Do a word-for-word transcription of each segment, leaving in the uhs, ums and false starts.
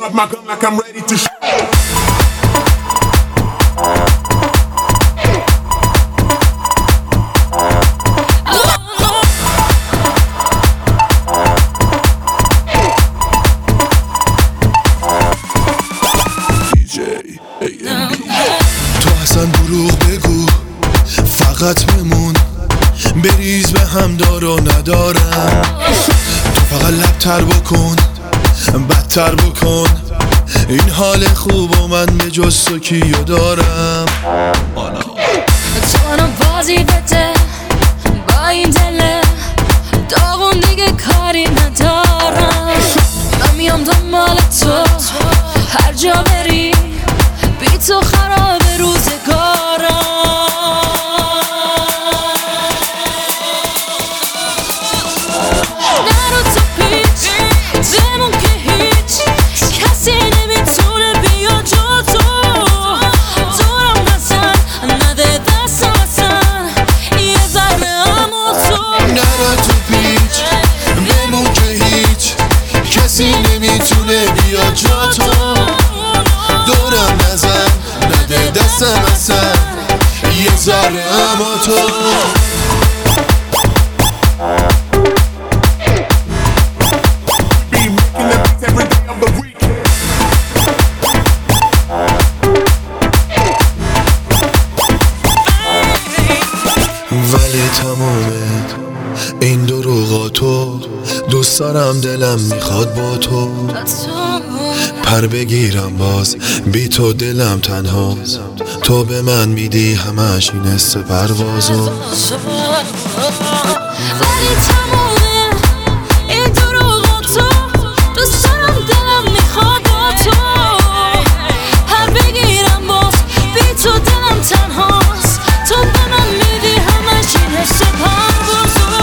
up my gun like I'm ready to shoot. تو اصلا دروغ بگو فقط بمون بریز به هم دار و ندارم تو فقط لبتر بکن بدتر بکن این حال خوب و من به جز تو کیو دارم تو منو بازی بده با این دله داغون دیگه کاری ندارم من میام دنبال تو هر جا بری بی تو خراب روزگارم نرو تو پیچ بمون که هیچ کسی نمیتونه بیا جا تو دورم نزن نده دستم اصلا یه ذره اما تو نرو تو پیچ بمون که هیچ کسی نمیتونه بیا جا تو دورم نزن نده دستم اصلا یه ذره اما تو Be making the beats every day of the week. ولی تمومه این دروغاتو دوست دارم دلم میخواد با تو پر بگیرم باز بی تو دلم تنهاست تو به من میدی همش این حس پروازو ولی تمومه این دروغاتو دوست دارم دلم میخواد با تو پر بگیرم باز بی تو دلم تنهاست تو به من میدی همش این حس پروازو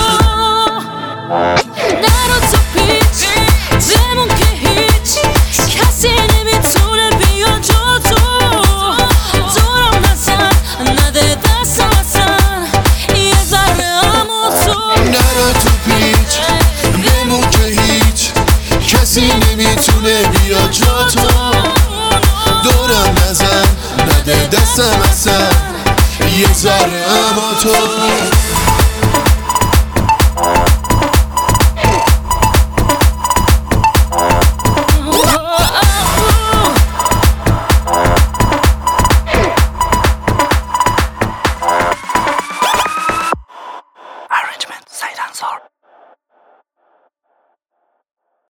نرو تو پیچ بمون که هیچ کسی نمیتونه بیا جا تو دورم نزن نده دستم اصلا یه ذره اما تو نرو تو پیچ بمون که هیچ کسی نمیتونه بیا جا تو دورم نزن نده دستم اصلا یه ذره اما تو Arrangement, Said Ansar.